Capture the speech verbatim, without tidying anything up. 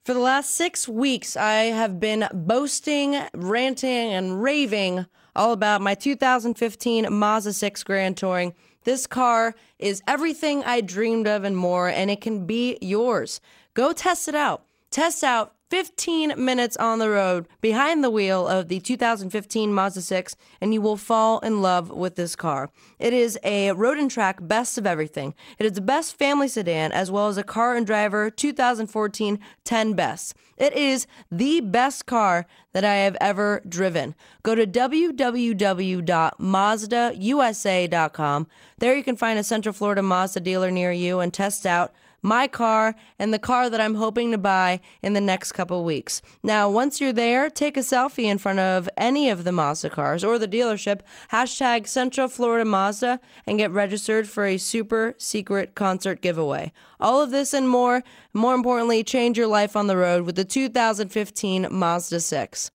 For the last six weeks, I have been boasting, ranting, and raving all about my two thousand fifteen Mazda six Grand Touring. This car is everything I dreamed of and more, and it can be yours. Go test it out. Test out fifteen minutes on the road behind the wheel of the two thousand fifteen Mazda six, and you will fall in love with this car. It is a road and track best of everything. It is the best family sedan, as well as a car and driver two thousand fourteen ten best. It is the best car that I have ever driven. Go to w w w dot mazda u s a dot com. There you can find a Central Florida Mazda dealer near you and test out my car and the car that I'm hoping to buy in the next couple weeks. Now, once you're there, take a selfie in front of any of the Mazda cars or the dealership, hashtag Central Florida Mazda, and get registered for a super secret concert giveaway. All of this and more, more importantly, change your life on the road with the two thousand fifteen Mazda six.